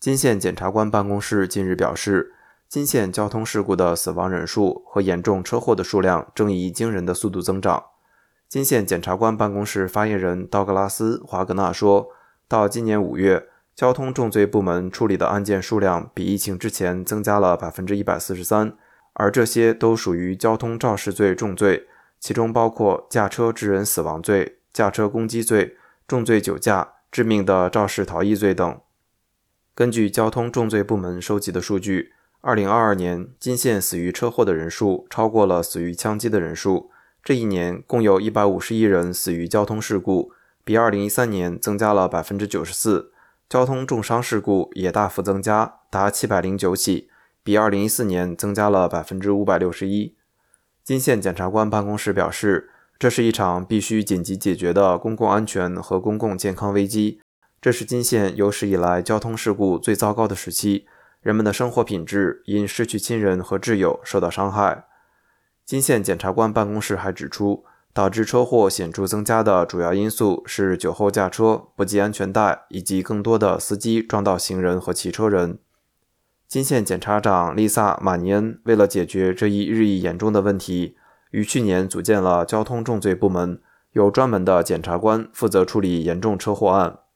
金县检察官办公室近日表示，金县交通事故的死亡人数和严重车祸的数量正以惊人的速度增长。金县检察官办公室发言人道格拉斯·华格纳说，到今年5月，交通重罪部门处理的案件数量比疫情之前增加了 143%， 而这些都属于交通肇事罪重罪，其中包括驾车致人死亡罪、驾车攻击罪、重罪酒驾、致命的肇事逃逸罪等。根据交通重罪部门收集的数据，2022年金县死于车祸的人数超过了死于枪击的人数，这一年共有151人死于交通事故，比2013年增加了 94%， 交通重伤事故也大幅增加，达709起，比2014年增加了 561%。 金县检察官办公室表示，这是一场必须紧急解决的公共安全和公共健康危机，这是金县有史以来交通事故最糟糕的时期，人们的生活品质因失去亲人和挚友受到伤害。金县检察官办公室还指出，导致车祸显著增加的主要因素是酒后驾车、不系安全带，以及更多的司机撞到行人和骑车人。金县检察长丽萨·马尼恩为了解决这一日益严重的问题，于去年组建了交通重罪部门，有专门的检察官负责处理严重车祸案。